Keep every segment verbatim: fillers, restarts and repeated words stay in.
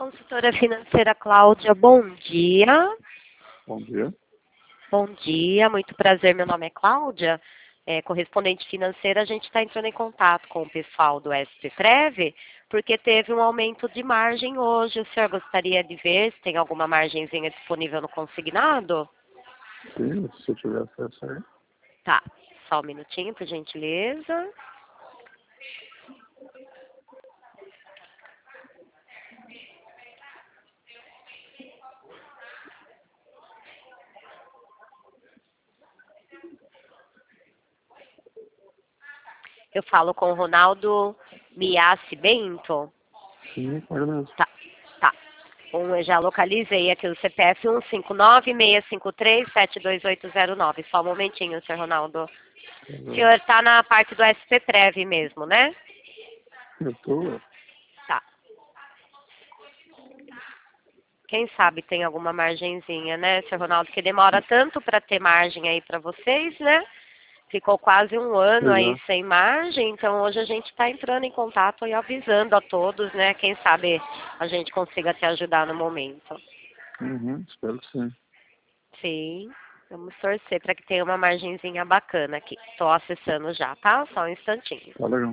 consultora financeira Cláudia, bom dia. Bom dia. Bom dia, muito prazer, meu nome é Cláudia. É, correspondente financeira, a gente está entrando em contato com o pessoal do SPPrev, porque teve um aumento de margem hoje. O senhor gostaria de ver se tem alguma margenzinha disponível no consignado? Sim, se eu tiver acesso aí. Tá, só um minutinho, por gentileza. Eu falo com o Ronaldo Miassi Bento. Sim, pode mesmo. Tá, tá. Um, eu já localizei aqui o C P F um cinco nove, seis cinco três, sete dois oito zero nove. Só um momentinho, senhor Ronaldo. O senhor está na parte do SPPrev mesmo, né? Eu tô. Tá. Quem sabe tem alguma margenzinha, né, senhor Ronaldo? Que demora tanto para ter margem aí para vocês, né? Ficou quase um ano Pois aí é. sem margem, então hoje a gente está entrando em contato e avisando a todos, né? Quem sabe a gente consiga te ajudar no momento. Uhum, espero que sim. Sim, vamos torcer para que tenha uma margenzinha bacana aqui. Estou acessando já, tá? Só um instantinho. Tá legal.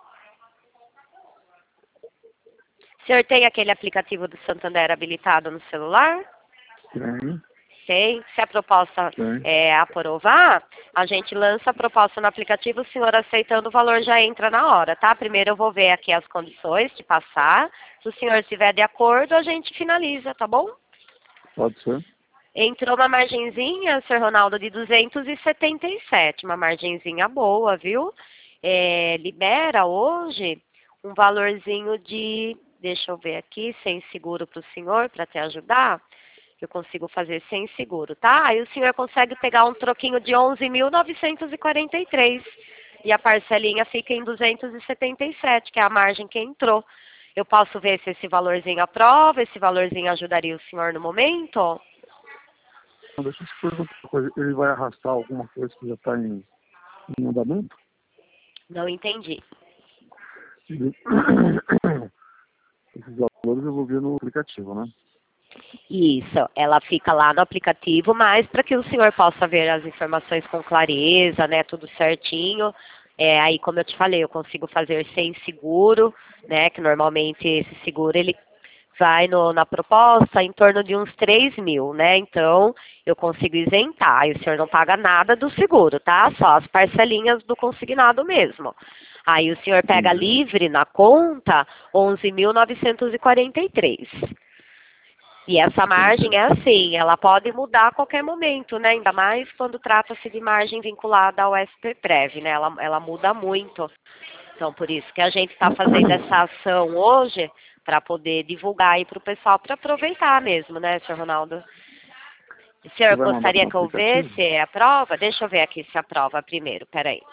O senhor tem aquele aplicativo do Santander habilitado no celular? Tem, Tem. Se a proposta tem. é aprovar, a gente lança a proposta no aplicativo, o senhor aceitando o valor já entra na hora, tá? Primeiro eu vou ver aqui as condições de passar. Se o senhor estiver de acordo, a gente finaliza, tá bom? Pode ser. Entrou uma margenzinha, senhor Ronaldo, de duzentos e setenta e sete, uma margenzinha boa, viu? É, libera hoje um valorzinho de, deixa eu ver aqui, sem seguro para o senhor, para te ajudar. Eu consigo fazer sem seguro, tá? Aí o senhor consegue pegar um troquinho de onze mil novecentos e quarenta e três. E a parcelinha fica em duzentos e setenta e sete, que é a margem que entrou. Eu posso ver se esse valorzinho aprova, esse valorzinho ajudaria o senhor no momento? Então, deixa eu te perguntar uma coisa. Ele vai arrastar alguma coisa que já está em, em andamento? Não entendi. Ele- Esses valores eu vou ver no aplicativo, né? Isso, ela fica lá no aplicativo, mas para que o senhor possa ver as informações com clareza, né, tudo certinho. É, aí, como eu te falei, eu consigo fazer sem seguro, né, que normalmente esse seguro ele vai no, na proposta em torno de uns três mil, né? Então, eu consigo isentar. E o senhor não paga nada do seguro, tá? Só as parcelinhas do consignado mesmo. Aí o senhor pega Entendi. livre na conta onze mil novecentos e quarenta e três. E essa margem Entendi. é assim, ela pode mudar a qualquer momento, né? Ainda mais quando trata-se de margem vinculada ao SPPrev, né? Ela, ela muda muito. Então, por isso que a gente está fazendo essa ação hoje para poder divulgar aí para o pessoal, para aproveitar mesmo, né, senhor Ronaldo? O Você senhor vai mandar para gostaria o que eu aplicativo? visse a prova? Deixa eu ver aqui se aprova primeiro, peraí.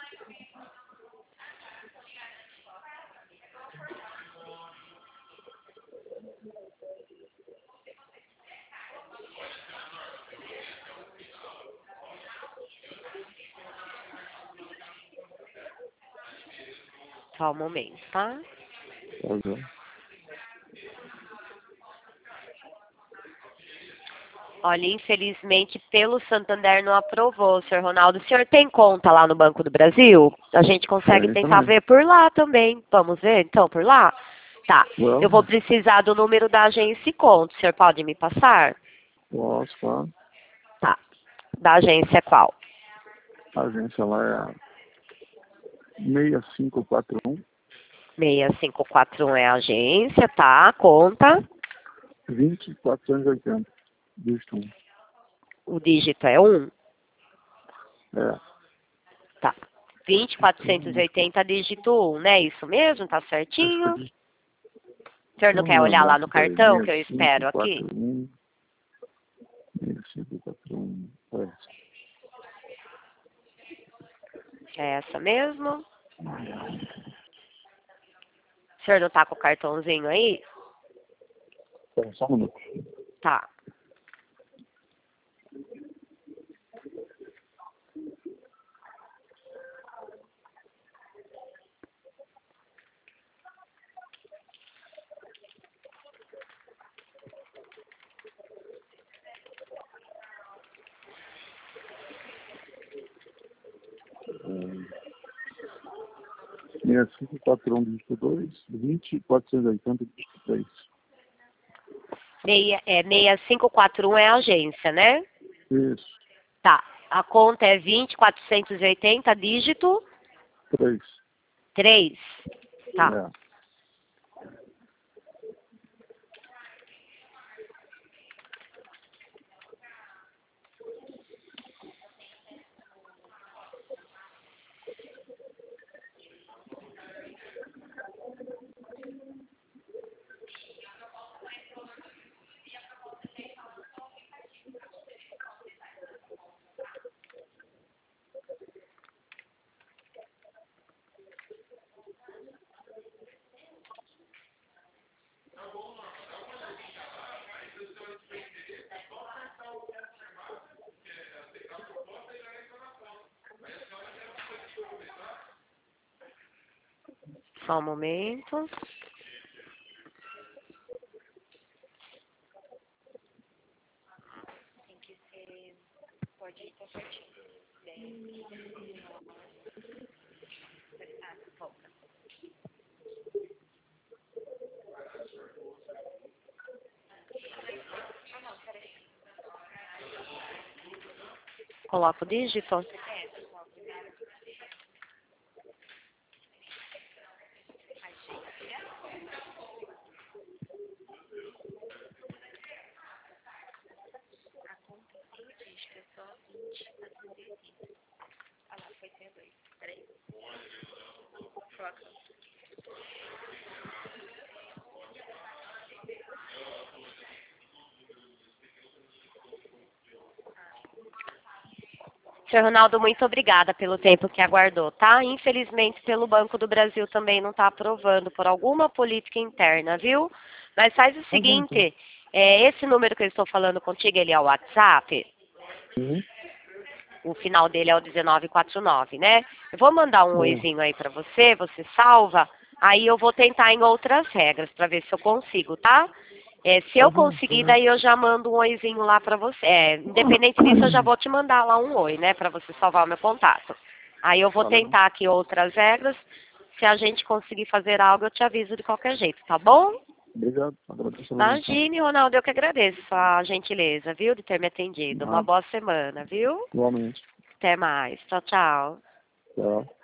Só um momento, tá? Pode ver. Olha, infelizmente, pelo Santander não aprovou, senhor Ronaldo. O senhor tem conta lá no Banco do Brasil? A gente consegue Tem tentar também. ver por lá também. Vamos ver, então, por lá? Tá. Eu vou Vamos. precisar do número da agência e conta. O senhor pode me passar? Posso, claro. Tá. Da agência qual? A agência lá é a seis cinco quatro um, seis cinco quatro um é a agência, tá? Conta. vinte quatrocentos e oitenta. Dígito um. O dígito é um. É. Tá. vinte quatrocentos e oitenta dígito um, né? Isso mesmo? Tá Acho que é certinho? de. O senhor não Eu quer não olhar lembro. lá no Peraí. cartão que eu espero aqui? seis cinco quatro um. seis cinco quatro um. É. É essa mesmo? O senhor não tá com o cartãozinho aí? Espera só um minuto. Tá. seis cinco quatro um, dígito dois, vinte, quatrocentos e oitenta, dígito três. Meia, é, seis cinco quatro um é a agência, né? Isso. Tá. A conta é vinte, quatrocentos e oitenta, dígito três. três. Tá. É. Só um momento. Tem que ser... Pode ir, tá certinho. Coloca o dígito. Senhor Ronaldo, muito obrigada pelo tempo que aguardou, tá? Infelizmente, pelo Banco do Brasil também não está aprovando por alguma política interna, viu? Mas faz o seguinte, é, esse número que eu estou falando contigo, ele é o WhatsApp? Uhum. O final dele é o dezenove quarenta e nove, né? Eu vou mandar um oizinho aí para você, você salva, aí eu vou tentar em outras regras para ver se eu consigo, tá? É, se eu conseguir, daí eu já mando um oizinho lá pra você. É, independente disso, eu já vou te mandar lá um oi, né? Pra você salvar o meu contato. Aí eu vou tentar aqui outras regras. Se a gente conseguir fazer algo, eu te aviso de qualquer jeito, tá bom? Obrigado. Agradeço. Imagine, Ronaldo, eu que agradeço a gentileza, viu? De ter me atendido. Uma boa semana, viu? Igualmente. Até mais. Tchau, tchau. Tchau.